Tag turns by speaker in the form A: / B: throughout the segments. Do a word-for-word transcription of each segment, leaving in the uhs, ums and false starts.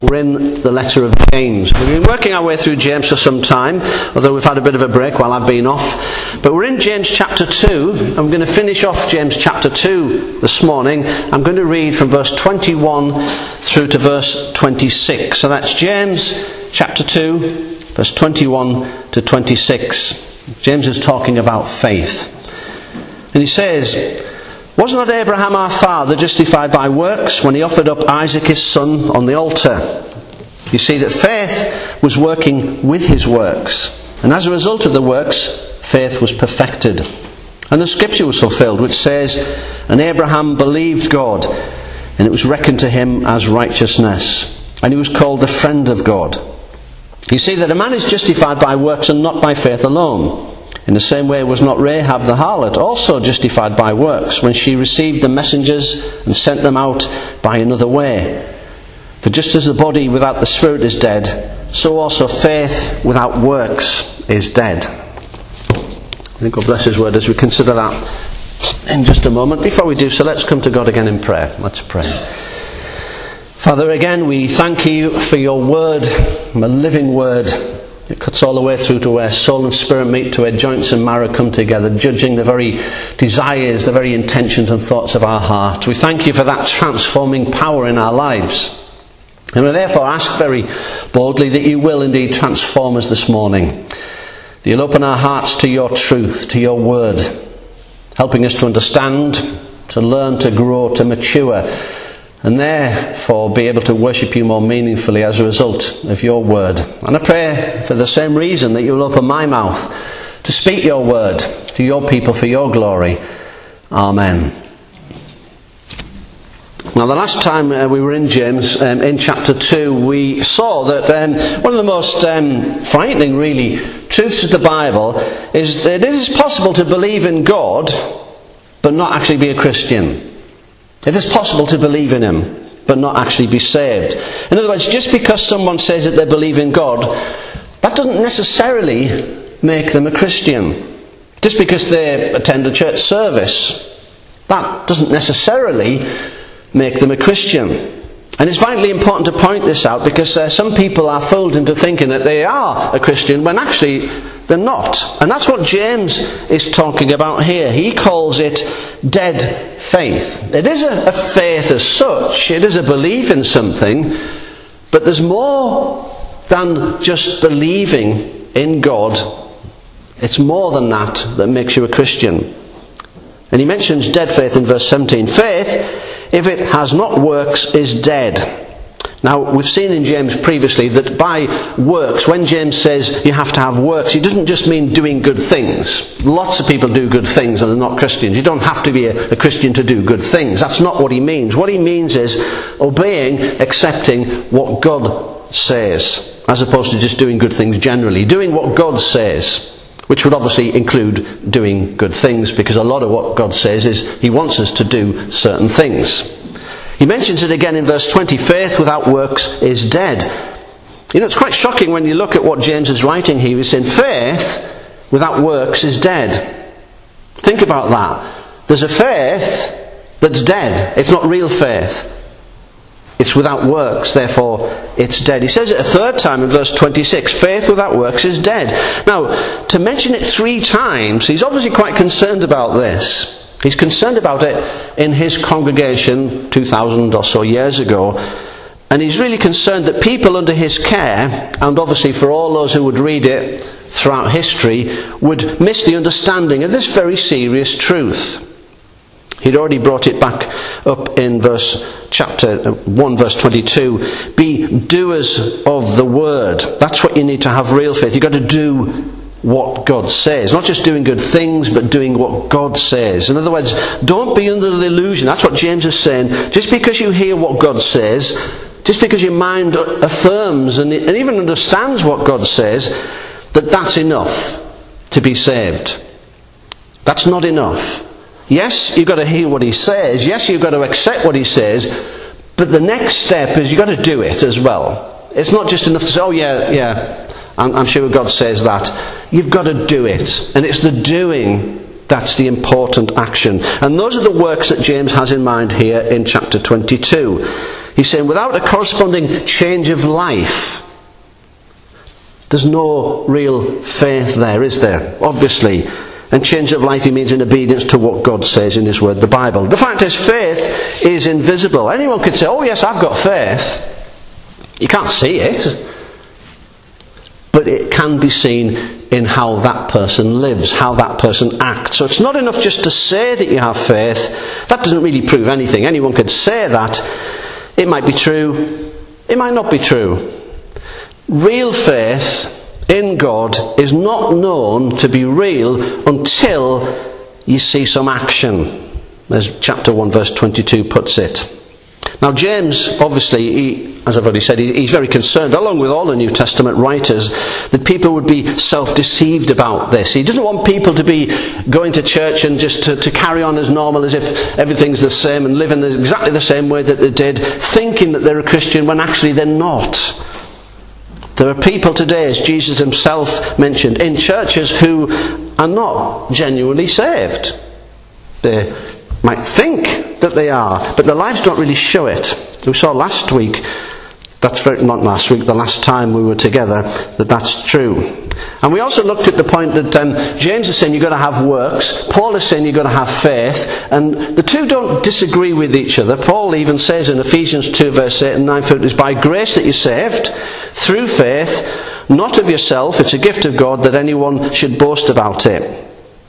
A: We're in the letter of James. We've been working our way through James for some time, although we've had a bit of a break while I've been off. But we're in James chapter two. I'm going to finish off James chapter two this morning. I'm going to read from verse twenty-one through to verse twenty-six. So that's James chapter two, verse twenty-one to twenty-six. James is talking about faith. And he says, "Was not Abraham our father justified by works when he offered up Isaac his son on the altar? You see that faith was working with his works, and as a result of the works, faith was perfected. And the scripture was fulfilled, which says, 'And Abraham believed God, and it was reckoned to him as righteousness, and he was called the friend of God.' You see that a man is justified by works and not by faith alone. In the same way was not Rahab the harlot also justified by works when she received the messengers and sent them out by another way? For just as the body without the spirit is dead, so also faith without works is dead." I think God bless His word as we consider that in just a moment. Before we do so, let's come to God again in prayer. Let's pray. Father, again we thank You for Your word, a living word. It cuts all the way through to where soul and spirit meet, to where joints and marrow come together, judging the very desires, the very intentions and thoughts of our heart. We thank You for that transforming power in our lives. And we therefore ask very boldly that You will indeed transform us this morning. That You'll open our hearts to Your truth, to Your word, helping us to understand, to learn, to grow, to mature, and therefore be able to worship You more meaningfully as a result of Your word. And I pray for the same reason that You'll open my mouth to speak Your word to Your people for Your glory. Amen. Now, the last time uh, we were in James, um, in chapter two, we saw that um, one of the most um, frightening, really, truths of the Bible is that it is possible to believe in God but not actually be a Christian. It is possible to believe in Him, but not actually be saved. In other words, just because someone says that they believe in God, that doesn't necessarily make them a Christian. Just because they attend a church service, that doesn't necessarily make them a Christian. And it's vitally important to point this out, because uh, some people are fooled into thinking that they are a Christian when actually they're not. And that's what James is talking about here. He calls it dead faith. It is a, a faith as such. It is a belief in something. But there's more than just believing in God. It's more than that that makes you a Christian. And he mentions dead faith in verse seventeen. Faith, if it has not works, is dead. Now, we've seen in James previously that by works, when James says you have to have works, he doesn't just mean doing good things. Lots of people do good things and they're not Christians. You don't have to be a, a Christian to do good things. That's not what he means. What he means is obeying, accepting what God says, as opposed to just doing good things generally. Doing what God says, which would obviously include doing good things, because a lot of what God says is He wants us to do certain things. He mentions it again in verse twenty, faith without works is dead. You know, it's quite shocking when you look at what James is writing here. He's saying faith without works is dead. Think about that. There's a faith that's dead. It's not real faith. It's without works, therefore it's dead. He says it a third time in verse twenty-six, faith without works is dead. Now, to mention it three times, he's obviously quite concerned about this. He's concerned about it in his congregation two thousand or so years ago. And he's really concerned that people under his care, and obviously for all those who would read it throughout history, would miss the understanding of this very serious truth. He'd already brought it back up in verse chapter one, verse twenty-two. Be doers of the word. That's what you need to have real faith. You've got to do what God says. Not just doing good things, but doing what God says. In other words, don't be under the illusion. That's what James is saying. Just because you hear what God says, just because your mind affirms and even understands what God says, that that's enough to be saved. That's not enough. Yes, you've got to hear what He says. Yes, you've got to accept what He says. But the next step is you've got to do it as well. It's not just enough to say, oh yeah, yeah, I'm, I'm sure God says that. You've got to do it. And it's the doing that's the important action. And those are the works that James has in mind here in chapter twenty-two. He He's saying without a corresponding change of life, there's no real faith there, is there? Obviously. And change of life, he means in obedience to what God says in his word, the Bible. The fact is, faith is invisible. Anyone could say, oh yes, I've got faith. You can't see it. But it can be seen in how that person lives, how that person acts. So it's not enough just to say that you have faith. That doesn't really prove anything. Anyone could say that. It might be true. It might not be true. Real faith in God is not known to be real until you see some action, as chapter one verse twenty-two puts it. Now James, obviously, he, as I've already said, he, he's very concerned, along with all the New Testament writers, that people would be self-deceived about this. He doesn't want people to be going to church and just to, to carry on as normal, as if everything's the same, and living exactly the same way that they did, thinking that they're a Christian when actually they're not. There are people today, as Jesus himself mentioned, in churches who are not genuinely saved. They might think that they are, but their lives don't really show it. We saw last week, that's very, not last week, the last time we were together, that that's true. And we also looked at the point that um, James is saying you've got to have works, Paul is saying you've got to have faith, and the two don't disagree with each other. Paul even says in Ephesians two verse eight and nine, for it is by grace that you're saved, through faith, not of yourself, it's a gift of God, that anyone should boast about it.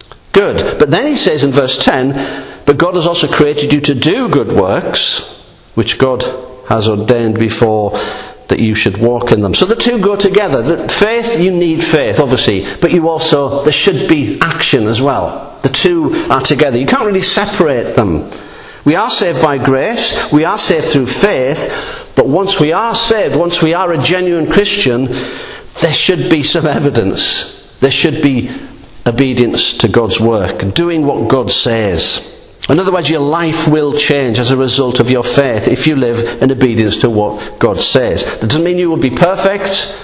A: Good. But then he says in verse ten, but God has also created you to do good works, which God has ordained before that you should walk in them. So the two go together. The faith, you need faith, obviously, but you also, there should be action as well. The two are together. You can't really separate them. We are saved by grace, we are saved through faith, but once we are saved, once we are a genuine Christian, there should be some evidence. There should be obedience to God's work, doing what God says. In other words, your life will change as a result of your faith if you live in obedience to what God says. That doesn't mean you will be perfect.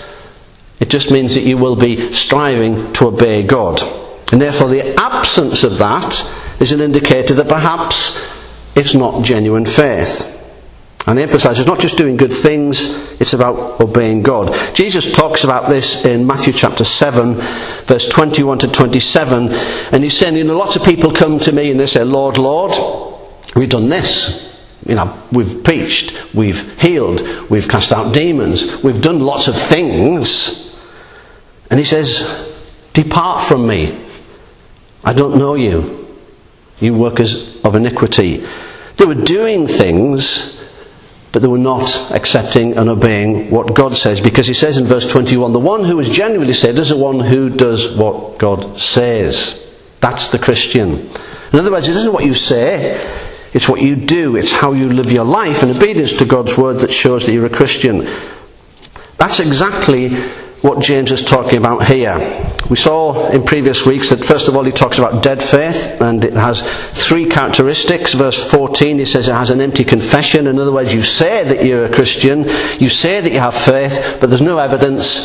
A: It just means that you will be striving to obey God. And therefore the absence of that is an indicator that perhaps it's not genuine faith. And I emphasize, it's not just doing good things, it's about obeying God. Jesus talks about this in Matthew chapter seven, verse twenty-one to twenty-seven, and he's saying, you know, lots of people come to me and they say, Lord, Lord, we've done this. You know, we've preached, we've healed, we've cast out demons, we've done lots of things. And he says, depart from me. I don't know you, you workers of iniquity. They were doing things, but they were not accepting and obeying what God says. Because he says in verse twenty-one, the one who is genuinely saved is the one who does what God says. That's the Christian. In other words, it isn't what you say, it's what you do. It's how you live your life in obedience to God's word that shows that you're a Christian. That's exactly what James is talking about here. We saw in previous weeks that first of all he talks about dead faith, and it has three characteristics. Verse fourteen, he says it has an empty confession. In other words, you say that you're a Christian, you say that you have faith, but there's no evidence.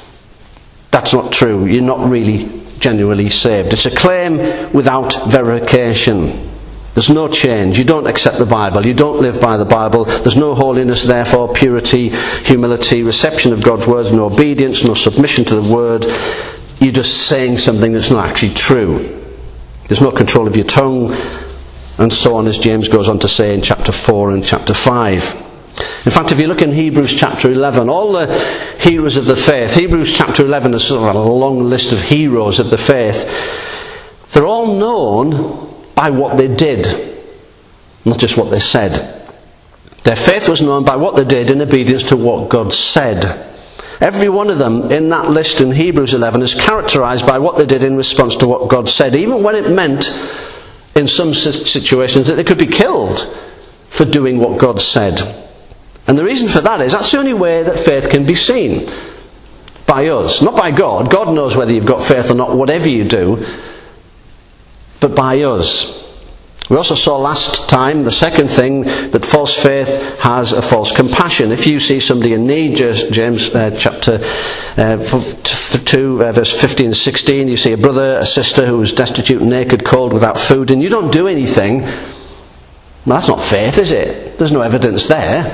A: That's not true. You're not really genuinely saved. It's a claim without verification. There's no change. You don't accept the Bible. You don't live by the Bible. There's no holiness, therefore, purity, humility, reception of God's words, no obedience, no submission to the word. You're just saying something that's not actually true. There's no control of your tongue, and so on, as James goes on to say in chapter four and chapter five. In fact, if you look in Hebrews chapter eleven, all the heroes of the faith, Hebrews chapter eleven is sort of a long list of heroes of the faith. They're all known by what they did, not just what they said. Their faith was known by what they did in obedience to what God said. Every one of them in that list in Hebrews eleven is characterized by what they did in response to what God said, even when it meant in some situations that they could be killed for doing what God said. And the reason for that is that's the only way that faith can be seen. By us, not by God. God knows whether you've got faith or not, whatever you do, but by us. We also saw last time, the second thing, that false faith has a false compassion. If you see somebody in need, James uh, chapter uh, two, uh, verse fifteen and sixteen, you see a brother, a sister who is destitute, naked, cold, without food, and you don't do anything, well, that's not faith, is it? There's no evidence there.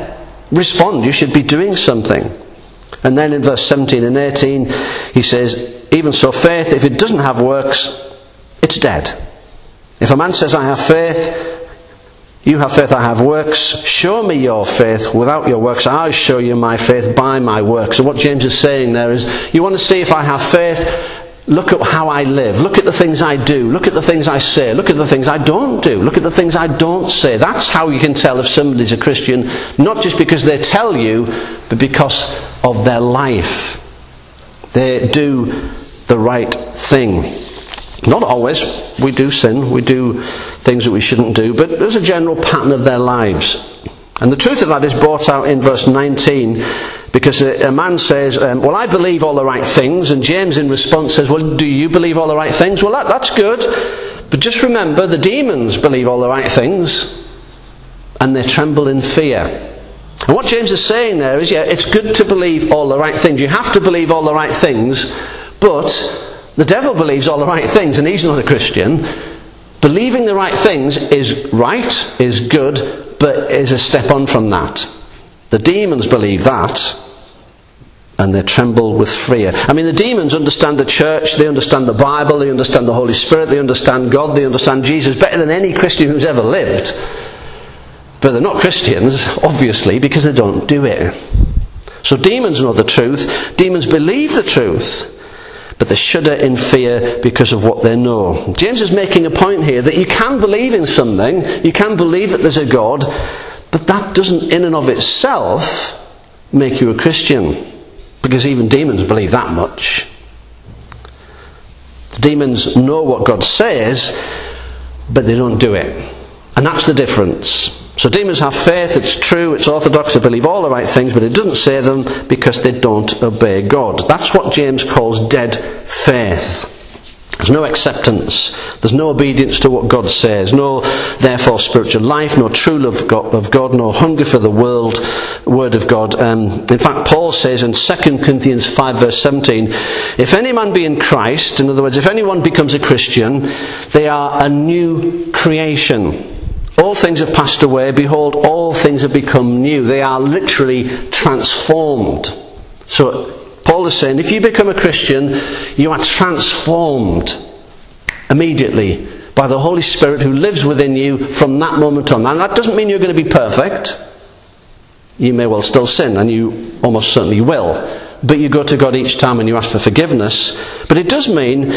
A: respond. You should be doing something. And then in verse seventeen and eighteen, he says, even so faith, if it doesn't have works, it's dead. If a man says, I have faith, you have faith, I have works, show me your faith without your works, I'll show you my faith by my works. And what James is saying there is, you want to see if I have faith, look at how I live, look at the things I do, look at the things I say, look at the things I don't do, look at the things I don't say. That's how you can tell if somebody's a Christian, not just because they tell you, but because of their life. They do the right thing. Not always. We do sin. We do things that we shouldn't do. But there's a general pattern of their lives. And the truth of that is brought out in verse nineteen. Because a, a man says, um, well, I believe all the right things. And James in response says, well, do you believe all the right things? Well, that, that's good. But just remember, the demons believe all the right things. And they tremble in fear. And what James is saying there is, yeah, it's good to believe all the right things. You have to believe all the right things. But the devil believes all the right things, and he's not a Christian. Believing the right things is right, is good, but is a step on from that. The demons believe that, and they tremble with fear. I mean, the demons understand the church, they understand the Bible, they understand the Holy Spirit, they understand God, they understand Jesus better than any Christian who's ever lived. But they're not Christians, obviously, because they don't do it. So demons know the truth, demons believe the truth, but they shudder in fear because of what they know. James is making a point here that you can believe in something, you can believe that there's a God, but that doesn't in and of itself make you a Christian. Because even demons believe that much. The demons know what God says, but they don't do it. And that's the difference. So demons have faith, it's true, it's orthodox, they believe all the right things, but it doesn't say them because they don't obey God. That's what James calls dead faith. There's no acceptance, there's no obedience to what God says, no therefore spiritual life, no true love of God, no hunger for the world, word of God. Um, in fact, Paul says in Second Corinthians five verse seventeen, if any man be in Christ, in other words, if anyone becomes a Christian, they are a new creation. All things have passed away, behold, all things have become new. They are literally transformed. So Paul is saying, if you become a Christian, you are transformed immediately by the Holy Spirit who lives within you from that moment on. And that doesn't mean you're going to be perfect. You may well still sin, and you almost certainly will. But you go to God each time and you ask for forgiveness. But it does mean,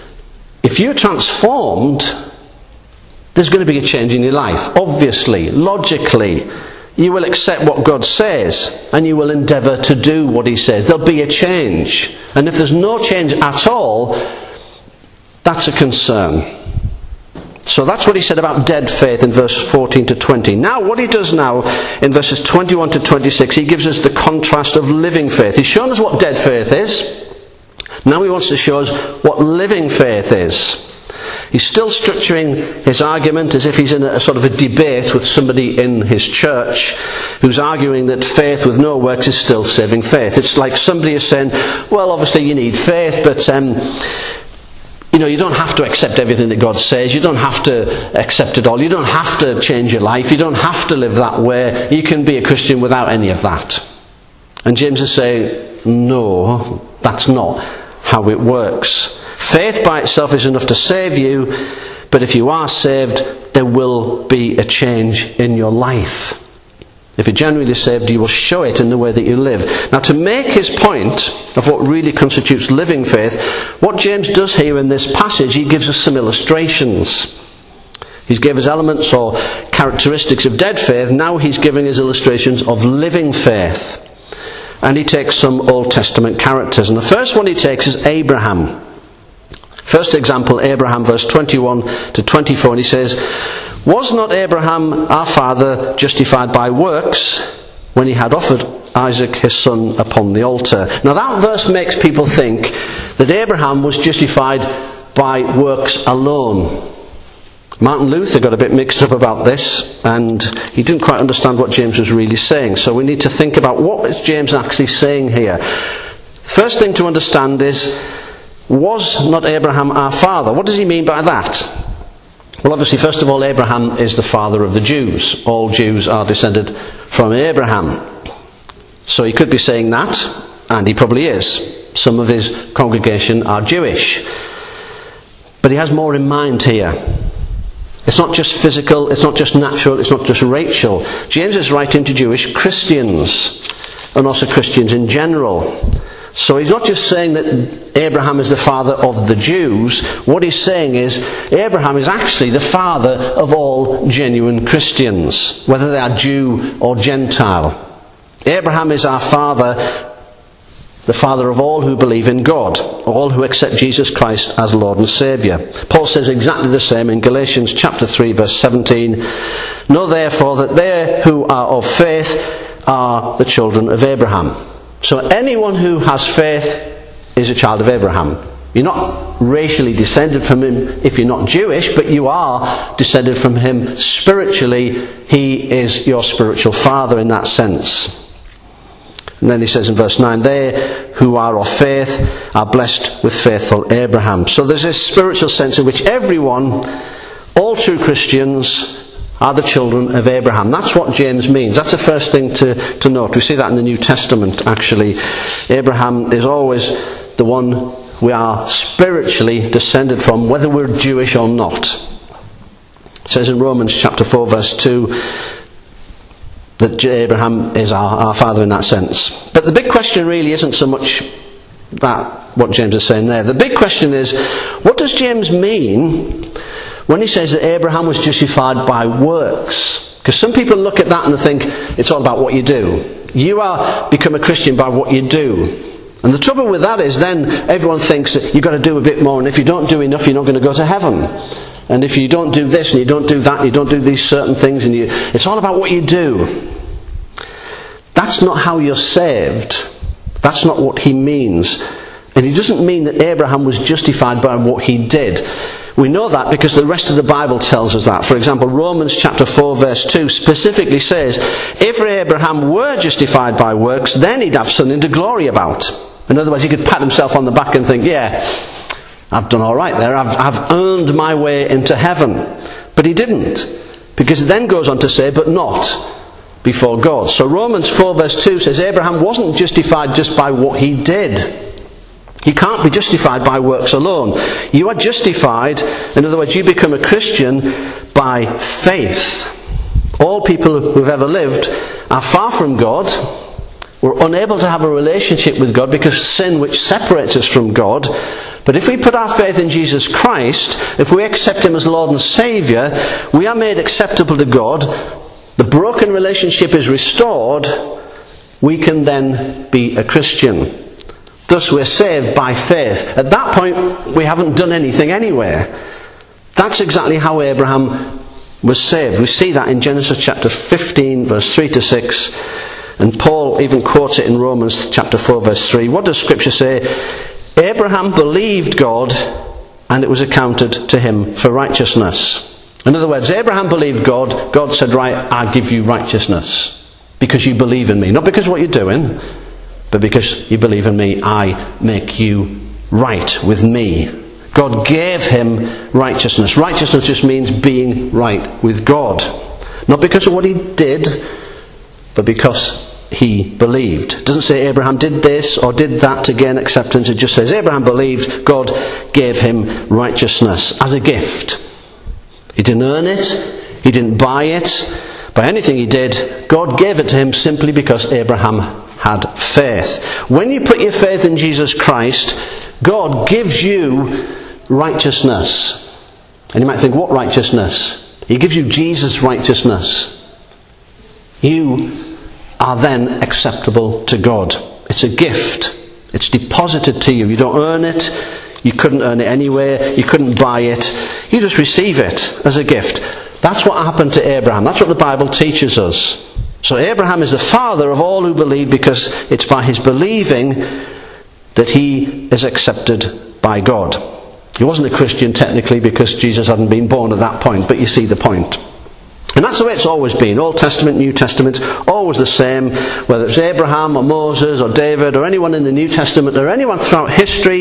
A: if you're transformed, there's going to be a change in your life. Obviously, logically, you will accept what God says and you will endeavour to do what He says. There'll be a change. And if there's no change at all, that's a concern. So that's what he said about dead faith in verses fourteen to twenty. Now what he does now in verses twenty-one to twenty-six, he gives us the contrast of living faith. He's shown us what dead faith is. Now he wants to show us what living faith is. He's still structuring his argument as if he's in a sort of a debate with somebody in his church who's arguing that faith with no works is still saving faith. It's like somebody is saying, well, obviously you need faith, but um, you know, you don't have to accept everything that God says. You don't have to accept it all. You don't have to change your life. You don't have to live that way. You can be a Christian without any of that. And James is saying, no, that's not how it works. Faith by itself is enough to save you, but if you are saved, there will be a change in your life. If you're genuinely saved, you will show it in the way that you live. Now, to make his point of what really constitutes living faith, what James does here in this passage, he gives us some illustrations. He's given us elements or characteristics of dead faith. Now he's giving us illustrations of living faith. And he takes some Old Testament characters. And the first one he takes is Abraham. First example, Abraham, verse twenty-one to twenty-four, and he says, was not Abraham our father justified by works when he had offered Isaac his son upon the altar? Now that verse makes people think that Abraham was justified by works alone. Martin Luther got a bit mixed up about this, and he didn't quite understand what James was really saying. So we need to think about what is James actually saying here. First thing to understand is, was not Abraham our father? What does he mean by that? Well, obviously, first of all, Abraham is the father of the Jews. All Jews are descended from Abraham. So he could be saying that, and he probably is. Some of his congregation are Jewish. But he has more in mind here. It's not just physical, it's not just natural, it's not just racial. James is writing to Jewish Christians, and also Christians in general. So he's not just saying that Abraham is the father of the Jews. What he's saying is Abraham is actually the father of all genuine Christians, whether they are Jew or Gentile. Abraham is our father, the father of all who believe in God, all who accept Jesus Christ as Lord and Saviour. Paul says exactly the same in Galatians chapter three verse seventeen. Know therefore that they who are of faith are the children of Abraham. So anyone who has faith is a child of Abraham. You're not racially descended from him if you're not Jewish, but you are descended from him spiritually. He is your spiritual father in that sense. And then he says in verse nine, they who are of faith are blessed with faithful Abraham. So there's this spiritual sense in which everyone, all true Christians, are the children of Abraham. That's what James means. That's the first thing to, to note. We see that in the New Testament, actually. Abraham is always the one we are spiritually descended from, whether we're Jewish or not. It says in Romans chapter four verse two that Abraham is our, our father in that sense. But the big question really isn't so much that, what James is saying there. The big question is, what does James mean when he says that Abraham was justified by works? Because some people look at that and they think it's all about what you do. You are become a Christian by what you do. And the trouble with that is then everyone thinks that you've got to do a bit more, and if you don't do enough you're not going to go to heaven. And if you don't do this and you don't do that and you don't do these certain things, and you, it's all about what you do. That's not how you're saved. That's not what he means. And he doesn't mean that Abraham was justified by what he did. We know that because the rest of the Bible tells us that. For example, Romans chapter four verse two specifically says, if Abraham were justified by works, then he'd have something to glory about. In other words, he could pat himself on the back and think, yeah, I've done all right there. I've, I've earned my way into heaven. But he didn't. Because it then goes on to say, but not before God. So Romans four verse two says Abraham wasn't justified just by what he did. You can't be justified by works alone. You are justified, in other words, you become a Christian by faith. All people who've ever lived are far from God. We're unable to have a relationship with God because sin which separates us from God. But if we put our faith in Jesus Christ, if we accept Him as Lord and Saviour, we are made acceptable to God. The broken relationship is restored. We can then be a Christian. Thus we're saved by faith. At that point, we haven't done anything anyway. That's exactly how Abraham was saved. We see that in Genesis chapter fifteen, verse three to six. And Paul even quotes it in Romans chapter four, verse three. What does Scripture say? Abraham believed God, and it was accounted to him for righteousness. In other words, Abraham believed God. God said, right, I'll give you righteousness. Because you believe in me. Not because of what you're doing, but because you believe in me, I make you right with me. God gave him righteousness. Righteousness just means being right with God. Not because of what he did, but because he believed. It doesn't say Abraham did this or did that to gain acceptance. It just says Abraham believed, God gave him righteousness as a gift. He didn't earn it. He didn't buy it. By anything he did, God gave it to him simply because Abraham had faith. When you put your faith in Jesus Christ, God gives you righteousness. And you might think, what righteousness? He gives you Jesus' righteousness. You are then acceptable to God. It's a gift. It's deposited to you. You don't earn it. You couldn't earn it anywhere. You couldn't buy it. You just receive it as a gift. That's what happened to Abraham. That's what the Bible teaches us. So Abraham is the father of all who believe because it's by his believing that he is accepted by God. He wasn't a Christian technically because Jesus hadn't been born at that point, but you see the point. And that's the way it's always been. Old Testament, New Testament, always the same. Whether it's Abraham or Moses or David or anyone in the New Testament or anyone throughout history,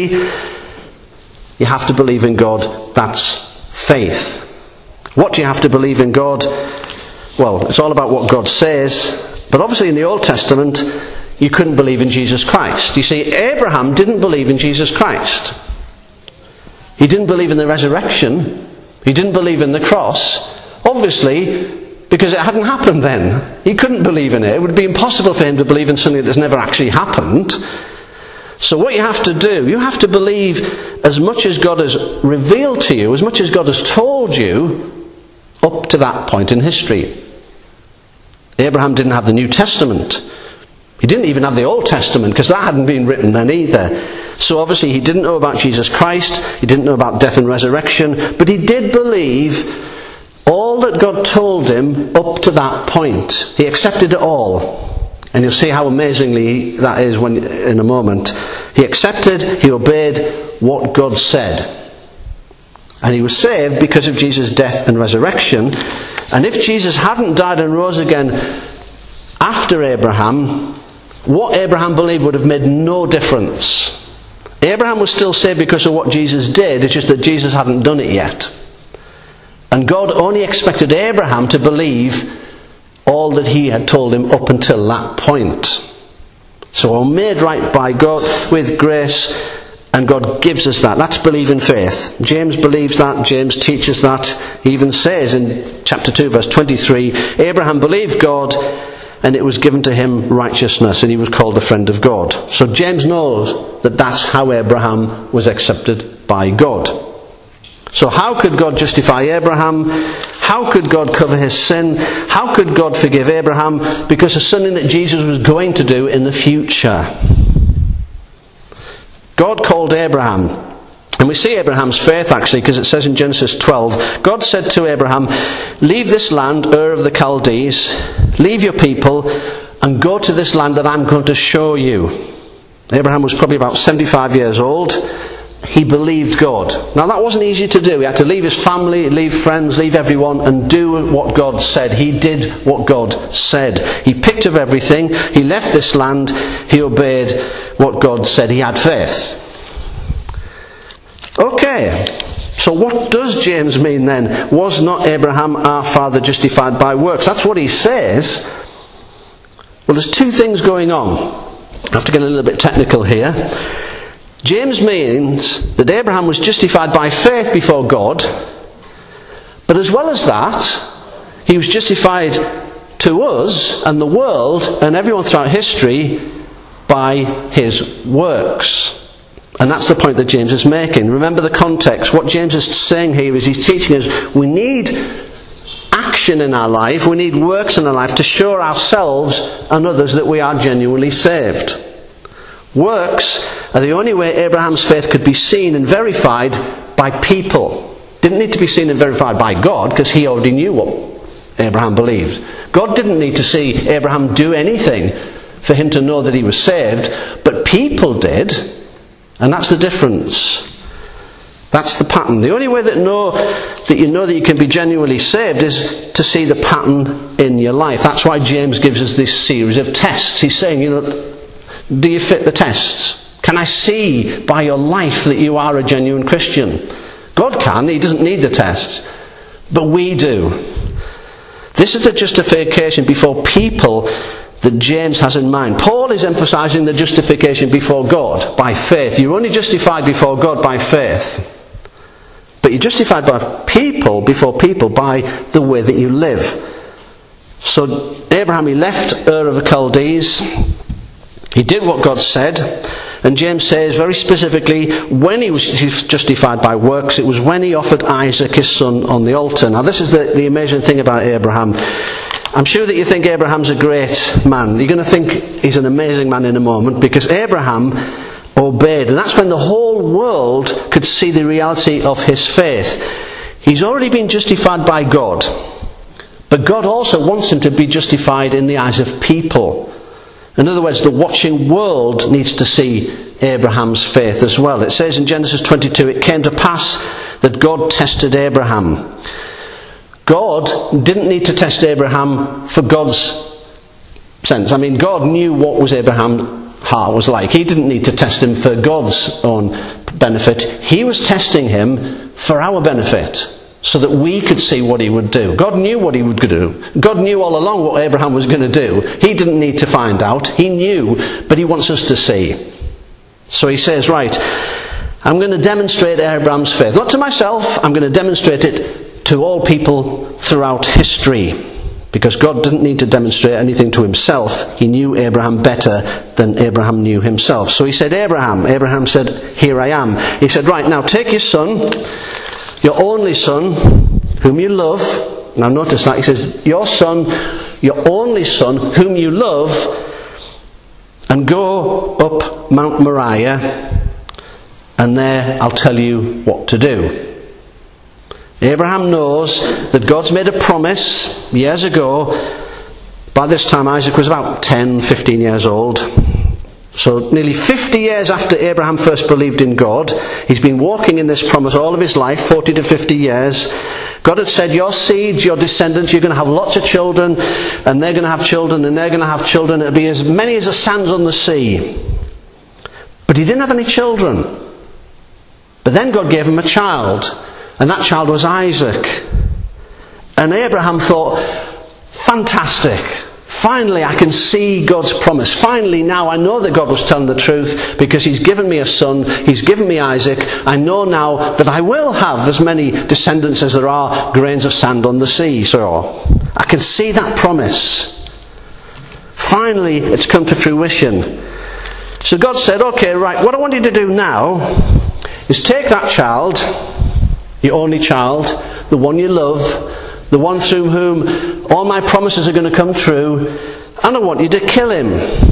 A: you have to believe in God. That's faith. What do you have to believe in God? Well, it's all about what God says. But obviously in the Old Testament, you couldn't believe in Jesus Christ. You see, Abraham didn't believe in Jesus Christ. He didn't believe in the resurrection. He didn't believe in the cross. Obviously, because it hadn't happened then. He couldn't believe in it. It would be impossible for him to believe in something that's never actually happened. So what you have to do, you have to believe as much as God has revealed to you, as much as God has told you, up to that point in history. Abraham didn't have the New Testament. He didn't even have the Old Testament, because that hadn't been written then either. So obviously he didn't know about Jesus Christ, he didn't know about death and resurrection, but he did believe all that God told him up to that point. He accepted it all. And you'll see how amazingly that is when, in a moment. He accepted, he obeyed what God said. And he was saved because of Jesus' death and resurrection. And if Jesus hadn't died and rose again after Abraham, what Abraham believed would have made no difference. Abraham was still saved because of what Jesus did, it's just that Jesus hadn't done it yet. And God only expected Abraham to believe all that he had told him up until that point. So we're made right by God with grace, and God gives us that. That's believing faith. James believes that. James teaches that. He even says in chapter two verse twenty-three, Abraham believed God, and it was given to him righteousness, and he was called the friend of God. So James knows that that's how Abraham was accepted by God. So how could God justify Abraham? How could God cover his sin? How could God forgive Abraham? Because of something that Jesus was going to do in the future. God called Abraham. And we see Abraham's faith actually, because it says in Genesis twelve, God said to Abraham, leave this land, Ur of the Chaldees, leave your people, and go to this land that I'm going to show you. Abraham was probably about seventy-five years old. He believed God. Now that wasn't easy to do. He had to leave his family, leave friends, leave everyone, and do what God said. He did what God said. He picked up everything. He left this land. He obeyed what God said. He had faith. Okay. So what does James mean then? Was not Abraham our father justified by works? That's what he says. Well, there's two things going on. I have to get a little bit technical here. James means that Abraham was justified by faith before God, but as well as that, he was justified to us and the world and everyone throughout history by his works. And that's the point that James is making. Remember the context. What James is saying here is he's teaching us we need action in our life, we need works in our life to show ourselves and others that we are genuinely saved. Works are the only way Abraham's faith could be seen and verified by people. Didn't need to be seen and verified by God, because he already knew what Abraham believed. God didn't need to see Abraham do anything for him to know that he was saved, but people did, and that's the difference. That's the pattern. The only way that know that you know that you can be genuinely saved is to see the pattern in your life. That's why James gives us this series of tests. He's saying, you know, do you fit the tests? Can I see by your life that you are a genuine Christian? God can, he doesn't need the tests. But we do. This is the justification before people that James has in mind. Paul is emphasizing the justification before God by faith. You're only justified before God by faith. But you're justified by people, before people, by the way that you live. So Abraham, he left Ur of the Chaldees. He did what God said, and James says very specifically when he was justified by works, it was when he offered Isaac his son on the altar. Now this is the, the amazing thing about Abraham. I'm sure that you think Abraham's a great man. You're going to think he's an amazing man in a moment, because Abraham obeyed, and that's when the whole world could see the reality of his faith. He's already been justified by God, but God also wants him to be justified in the eyes of people. In other words, the watching world needs to see Abraham's faith as well. It says in Genesis twenty-two, it came to pass that God tested Abraham. God didn't need to test Abraham for God's sense. I mean, God knew what was Abraham's heart was like. He didn't need to test him for God's own benefit. He was testing him for our benefit, so that we could see what he would do. God knew what he would do. God knew all along what Abraham was going to do. He didn't need to find out. He knew, but he wants us to see. So he says, right, I'm going to demonstrate Abraham's faith. Not to myself, I'm going to demonstrate it to all people throughout history. Because God didn't need to demonstrate anything to himself. He knew Abraham better than Abraham knew himself. So he said, Abraham. Abraham said, here I am. He said, right, now take your son, your only son, whom you love. Now notice that. He says, your son, your only son, whom you love, and go up Mount Moriah, and there I'll tell you what to do. Abraham knows that God's made a promise years ago. By this time Isaac was about ten, fifteen years old. So nearly fifty years after Abraham first believed in God, he's been walking in this promise all of his life, forty to fifty years. God had said, your seed, your descendants, you're going to have lots of children, and they're going to have children, and they're going to have children. It'll be as many as the sands on the sea. But he didn't have any children. But then God gave him a child. And that child was Isaac. And Abraham thought, fantastic. Finally I can see God's promise. Finally now I know that God was telling the truth, because he's given me a son. He's given me Isaac. I know now that I will have as many descendants as there are grains of sand on the sea. So I can see that promise. Finally it's come to fruition. So God said, okay, right, what I want you to do now is take that child, your only child, the one you love, the one through whom all my promises are going to come true, and I want you to kill him.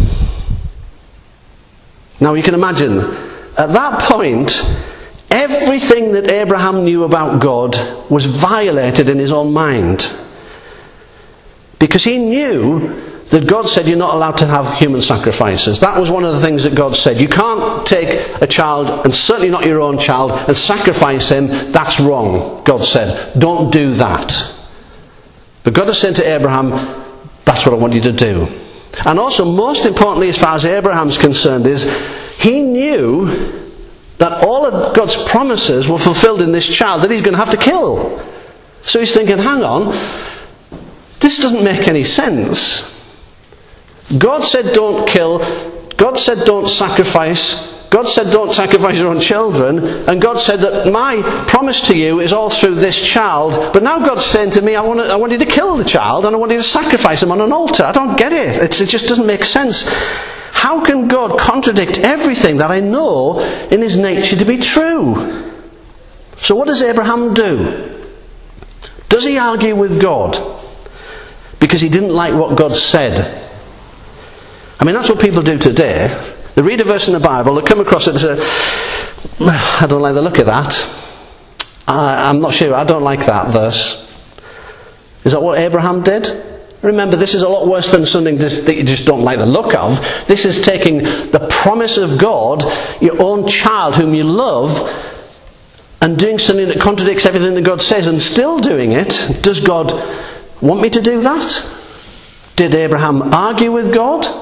A: Now you can imagine, at that point, everything that Abraham knew about God was violated in his own mind. Because he knew that God said you're not allowed to have human sacrifices. That was one of the things that God said. You can't take a child, and certainly not your own child, and sacrifice him. That's wrong, God said. Don't do that. But God has said to Abraham, that's what I want you to do. And also, most importantly, as far as Abraham's concerned, is he knew that all of God's promises were fulfilled in this child that he's going to have to kill. So he's thinking, hang on, this doesn't make any sense. God said don't kill. God said don't sacrifice. God said don't sacrifice your own children. And God said that my promise to you is all through this child. But now God's saying to me, I want, to, I want you to kill the child and I want you to sacrifice him on an altar. I don't get it. It's, it just doesn't make sense. How can God contradict everything that I know in his nature to be true? So what does Abraham do? Does he argue with God because he didn't like what God said? I mean, that's what people do today. They read a verse in the Bible, they come across it and say, I don't like the look of that. I, I'm not sure, I don't like that verse. Is that what Abraham did? Remember, this is a lot worse than something that you just don't like the look of. This is taking the promise of God, your own child whom you love, and doing something that contradicts everything that God says and still doing it. Does God want me to do that? Did Abraham argue with God?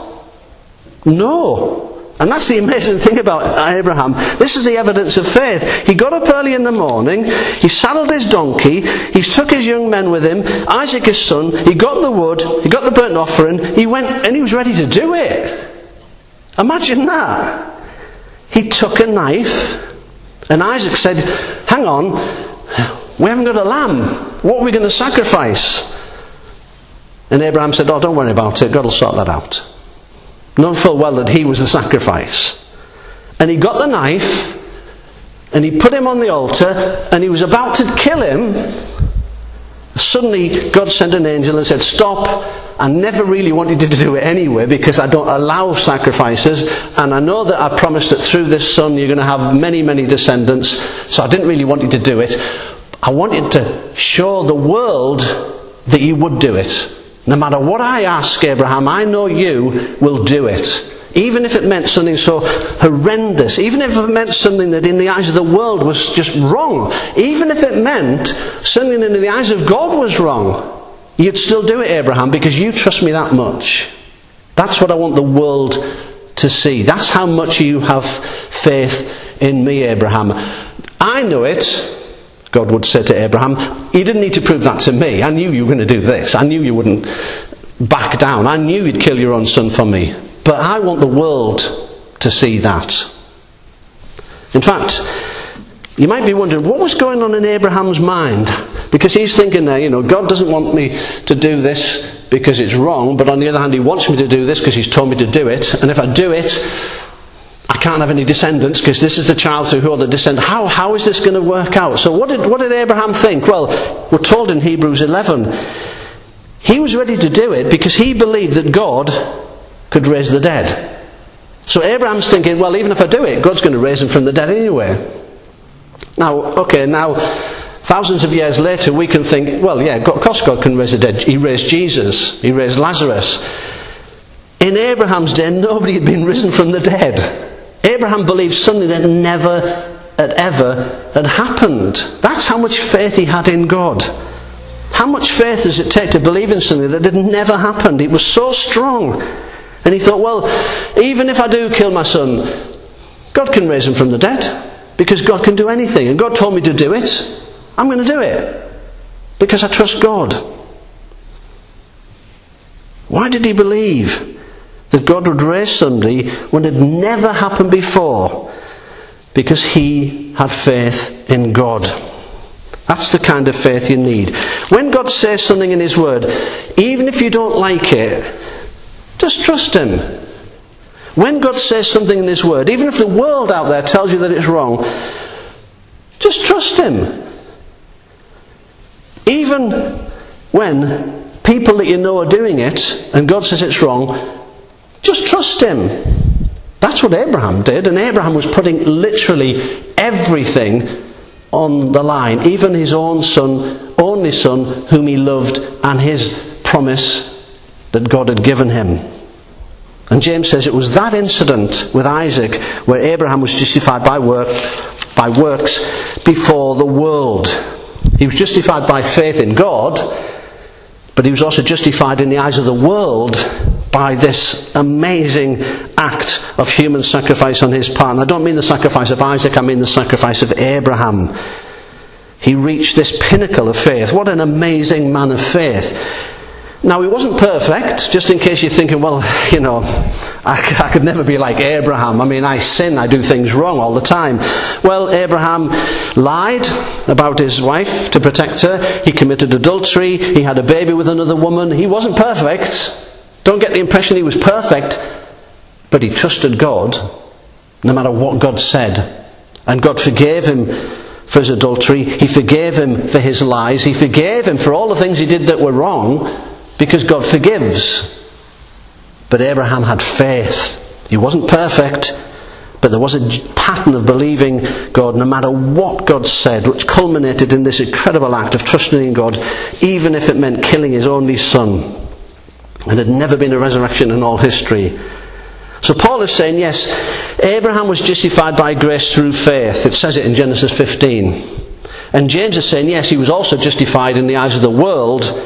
A: No. And that's the amazing thing about Abraham. This is the evidence of faith. He got up early in the morning, he saddled his donkey, he took his young men with him, Isaac his son, he got the wood, he got the burnt offering, he went and he was ready to do it. Imagine that. He took a knife, and Isaac said, hang on, we haven't got a lamb. What are we going to sacrifice? And Abraham said, oh, don't worry about it, God will sort that out. Knowing full well that he was the sacrifice. And he got the knife, and he put him on the altar, and he was about to kill him. Suddenly God sent an angel and said, stop, I never really wanted you to do it anyway, because I don't allow sacrifices, and I know that I promised that through this son you're going to have many, many descendants, so I didn't really want you to do it. I wanted to show the world that you would do it. No matter what I ask, Abraham, I know you will do it. Even if it meant something so horrendous. Even if it meant something that in the eyes of the world was just wrong. Even if it meant something that in the eyes of God was wrong. You'd still do it, Abraham, because you trust me that much. That's what I want the world to see. That's how much you have faith in me, Abraham. I know it. God would say to Abraham, you didn't need to prove that to me. I knew you were going to do this. I knew you wouldn't back down. I knew you'd kill your own son for me. But I want the world to see that. In fact, you might be wondering, what was going on in Abraham's mind? Because he's thinking there, you know, God doesn't want me to do this because it's wrong, but on the other hand, he wants me to do this because he's told me to do it. And if I do it, I can't have any descendants because this is the child through who are the descendants. How, how is this going to work out? So what did, what did Abraham think? Well, we're told in Hebrews eleven, he was ready to do it because he believed that God could raise the dead. So Abraham's thinking, well, even if I do it, God's going to raise him from the dead anyway. Now, okay, now, thousands of years later, we can think, well, yeah, of course God can raise the dead. He raised Jesus. He raised Lazarus. In Abraham's day, nobody had been risen from the dead. Abraham believed something that never had ever had happened. That's how much faith he had in God. How much faith does it take to believe in something that had never happened? It was so strong. And he thought, well, even if I do kill my son, God can raise him from the dead. Because God can do anything. And God told me to do it. I'm going to do it. Because I trust God. Why did he believe that God would raise somebody when it had never happened before? Because he had faith in God. That's the kind of faith you need. When God says something in his word, even if you don't like it, just trust him. When God says something in his word, even if the world out there tells you that it's wrong, just trust him. Even when people that you know are doing it, and God says it's wrong, just trust him. That's what Abraham did, and Abraham was putting literally everything on the line, even his own son, only son, whom he loved, and his promise that God had given him. And James says it was that incident with Isaac where Abraham was justified by work, by works before the world. He was justified by faith in God, but he was also justified in the eyes of the world by this amazing act of human sacrifice on his part. And I don't mean the sacrifice of Isaac, I mean the sacrifice of Abraham. He reached this pinnacle of faith. What an amazing man of faith. Now, he wasn't perfect, just in case you're thinking, well, you know, I, I could never be like Abraham. I mean, I sin, I do things wrong all the time. Well, Abraham lied about his wife to protect her. He committed adultery. He had a baby with another woman. He wasn't perfect. Don't get the impression he was perfect. But he trusted God, no matter what God said. And God forgave him for his adultery. He forgave him for his lies. He forgave him for all the things he did that were wrong. Because God forgives. But Abraham had faith. He wasn't perfect, but there was a pattern of believing God no matter what God said, which culminated in this incredible act of trusting in God, even if it meant killing his only son. And there had never been a resurrection in all history. So Paul is saying, yes, Abraham was justified by grace through faith. It says it in Genesis fifteen. And James is saying, yes, he was also justified in the eyes of the world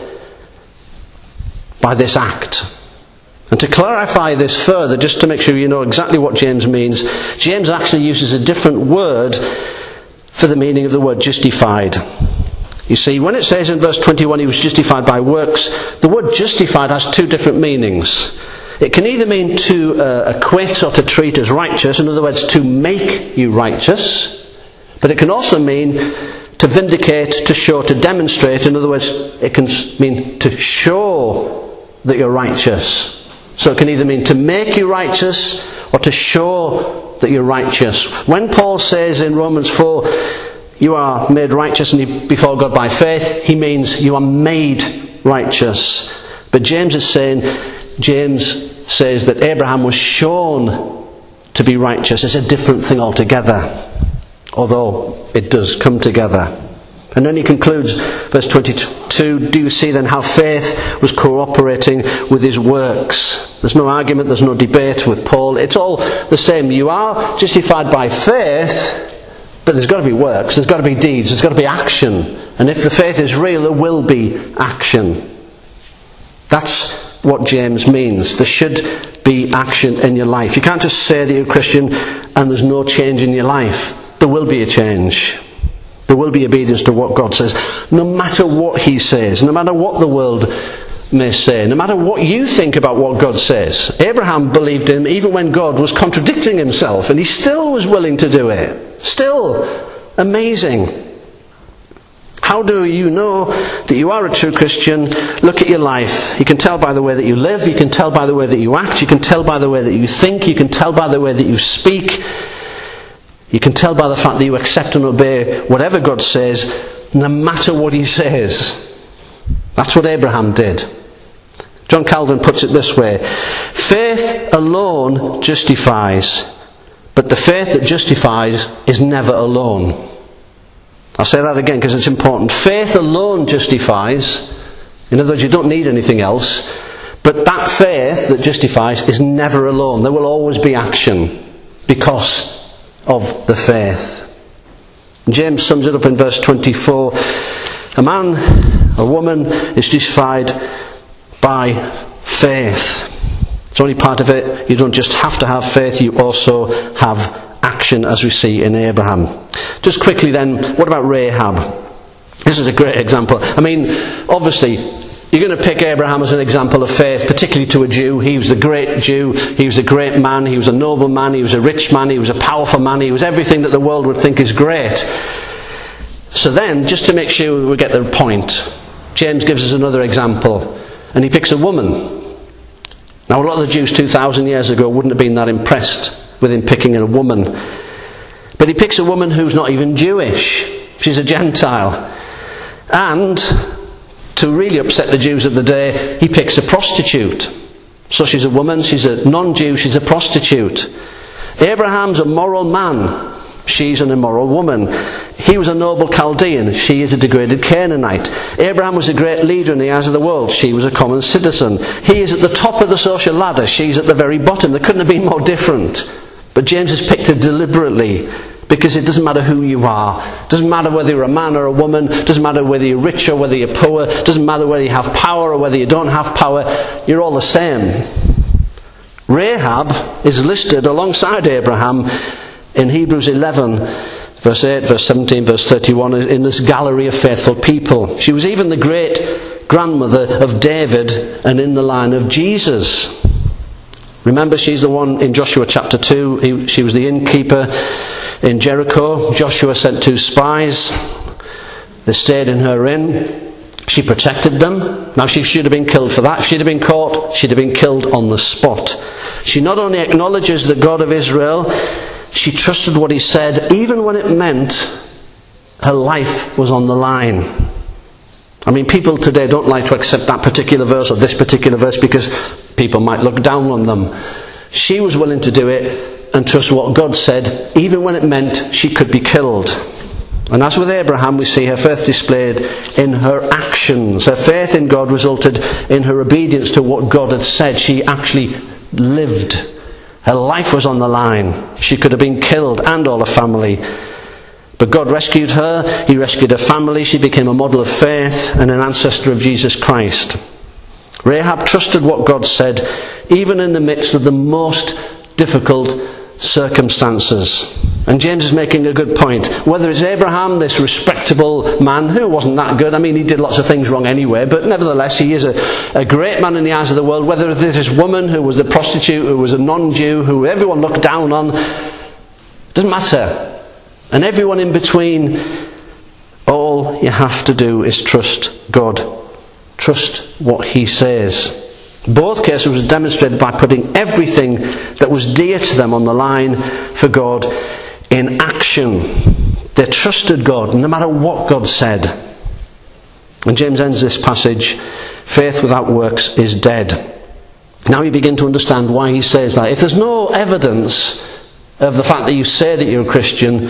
A: by this act. And to clarify this further, just to make sure you know exactly what James means, James actually uses a different word for the meaning of the word justified. You see, when it says in verse twenty-one he was justified by works, the word justified has two different meanings. It can either mean to uh, acquit or to treat as righteous, in other words, to make you righteous, but it can also mean to vindicate, to show, to demonstrate. In other words, it can mean to show that you're righteous. So it can either mean to make you righteous or to show that you're righteous. When Paul says in Romans four, you are made righteous before God by faith, he means you are made righteous. But James is saying, James says that Abraham was shown to be righteous. It's a different thing altogether, although it does come together. And then he concludes, verse twenty-two, do you see then how faith was cooperating with his works? There's no argument, there's no debate with Paul. It's all the same. You are justified by faith, but there's got to be works, there's got to be deeds, there's got to be action. And if the faith is real, there will be action. That's what James means. There should be action in your life. You can't just say that you're a Christian and there's no change in your life. There will be a change. There will be obedience to what God says, no matter what he says, no matter what the world may say, no matter what you think about what God says. Abraham believed him even when God was contradicting himself, and he still was willing to do it. Still amazing. How do you know that you are a true Christian? Look at your life. You can tell by the way that you live. You can tell by the way that you act. You can tell by the way that you think. You can tell by the way that you speak. You can tell by the fact that you accept and obey whatever God says, no matter what he says. That's what Abraham did. John Calvin puts it this way: faith alone justifies, but the faith that justifies is never alone. I'll say that again because it's important. Faith alone justifies. In other words, you don't need anything else. But that faith that justifies is never alone. There will always be action because of the faith. James sums it up in verse twenty-four. A man, a woman is justified by faith. It's only part of it. You don't just have to have faith, you also have action, as we see in Abraham. Just quickly then, what about Rahab? This is a great example. I mean, obviously, you're going to pick Abraham as an example of faith, particularly to a Jew. He was a great Jew. He was a great man. He was a noble man. He was a rich man. He was a powerful man. He was everything that the world would think is great. So then, just to make sure we get the point, James gives us another example. And he picks a woman. Now, a lot of the Jews two thousand years ago wouldn't have been that impressed with him picking a woman. But he picks a woman who's not even Jewish. She's a Gentile. And to really upset the Jews of the day, he picks a prostitute. So she's a woman, she's a non-Jew, she's a prostitute. Abraham's a moral man. She's an immoral woman. He was a noble Chaldean. She is a degraded Canaanite. Abraham was a great leader in the eyes of the world. She was a common citizen. He is at the top of the social ladder. She's at the very bottom. There couldn't have been more different. But James has picked her deliberately because it doesn't matter who you are. It doesn't matter whether you're a man or a woman. It doesn't matter whether you're rich or whether you're poor. It doesn't matter whether you have power or whether you don't have power. You're all the same. Rahab is listed alongside Abraham in Hebrews eleven, verse eight, verse seventeen, verse thirty-one, in this gallery of faithful people. She was even the great grandmother of David and in the line of Jesus. Remember, she's the one in Joshua chapter two. He, she was the innkeeper in Jericho. Joshua sent two spies. They stayed in her inn. She protected them. Now, she should have been killed for that. If she'd have been caught, she'd have been killed on the spot. She not only acknowledges the God of Israel, she trusted what he said, even when it meant her life was on the line. I mean, people today don't like to accept that particular verse or this particular verse because people might look down on them. She was willing to do it and trust what God said, even when it meant she could be killed. And as with Abraham, we see her faith displayed in her actions. Her faith in God resulted in her obedience to what God had said. She actually lived. Her life was on the line. She could have been killed and all her family. But God rescued her. He rescued her family. She became a model of faith and an ancestor of Jesus Christ. Rahab trusted what God said, even in the midst of the most difficult circumstances. And James is making a good point. Whether it's Abraham, this respectable man, who wasn't that good. I mean, he did lots of things wrong anyway, but nevertheless, he is a, a great man in the eyes of the world. Whether it's this woman who was a prostitute, who was a non-Jew, who everyone looked down on, doesn't matter. And everyone in between, all you have to do is trust God. Trust what he says. Both cases was demonstrated by putting everything that was dear to them on the line for God in action. They trusted God no matter what God said. And James ends this passage, faith without works is dead. Now you begin to understand why he says that. If there's no evidence of the fact that you say that you're a Christian,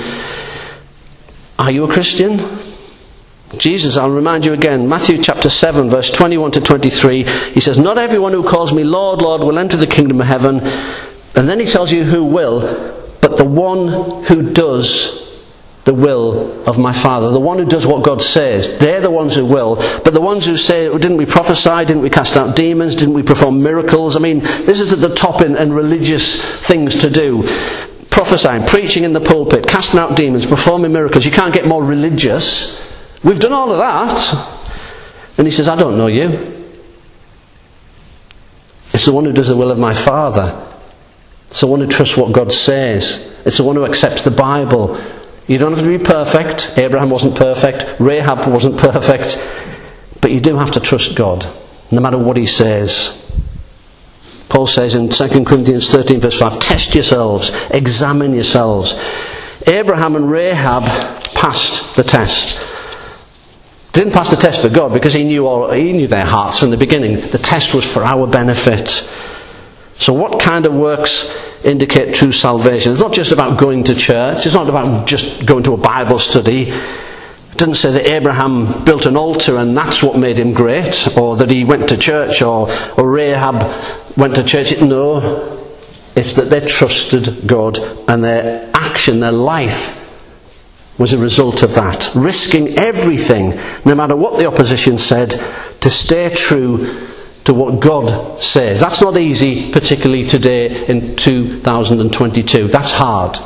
A: are you a Christian? Jesus, I'll remind you again, Matthew chapter seven, verse twenty-one to twenty-three, he says, not everyone who calls me Lord, Lord will enter the kingdom of heaven. And then he tells you who will, but the one who does the will of my Father, the one who does what God says, they're the ones who will. But the ones who say, oh, didn't we prophesy, didn't we cast out demons, didn't we perform miracles? I mean, this is at the top in, in religious things to do. prophesying, preaching in the pulpit, casting out demons, performing miracles. You can't get more religious. We've done all of that. And he says, I don't know you. It's the one who does the will of my Father. It's the one who trusts what God says. It's the one who accepts the Bible. You don't have to be perfect. Abraham wasn't perfect. Rahab wasn't perfect. But you do have to trust God, no matter what he says. Paul says in Second Corinthians thirteen verse five, test yourselves, examine yourselves. Abraham and Rahab passed the test. Didn't pass the test for God because he knew all, he knew their hearts from the beginning. The test was for our benefit. So what kind of works indicate true salvation? It's not just about going to church. It's not about just going to a Bible study. It doesn't say that Abraham built an altar and that's what made him great, or that he went to church, or, or Rahab went to church. No, it's that they trusted God, and their action, their life, was a result of that. Risking everything, no matter what the opposition said, to stay true to what God says. That's not easy, particularly today in two thousand twenty-two. That's hard.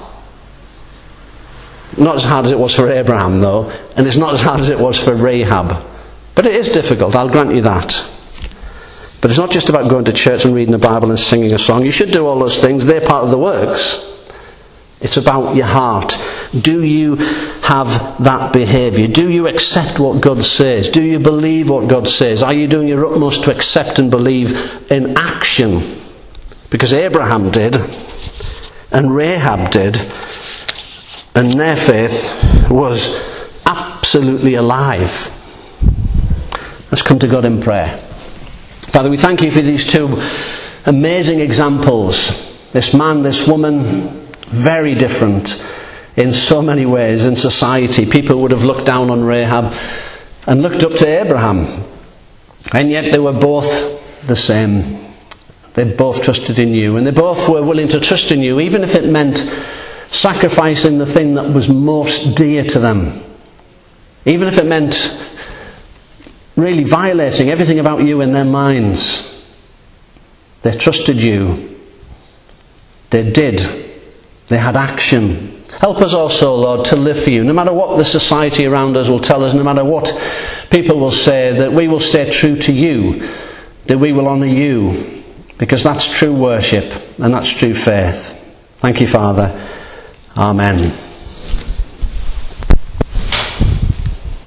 A: Not as hard as it was for Abraham, though, and it's not as hard as it was for Rahab. But it is difficult, I'll grant you that. But it's not just about going to church and reading the Bible and singing a song. You should do all those things, they're part of the works. It's about your heart. Do you have that behaviour? Do you accept what God says? Do you believe what God says? Are you doing your utmost to accept and believe in action? Because Abraham did, and Rahab did, and their faith was absolutely alive. Let's come to God in prayer. Father, we thank you for these two amazing examples. This man, this woman, very different in so many ways in society. People would have looked down on Rahab and looked up to Abraham. And yet they were both the same. They both trusted in you, and they both were willing to trust in you, even if it meant sacrificing the thing that was most dear to them. Even if it meant really violating everything about you in their minds. They trusted you. They did. They had action. Help us also, Lord, to live for you. No matter what the society around us will tell us, no matter what people will say, that we will stay true to you, that we will honour you, because that's true worship and that's true faith. Thank you, Father. Amen.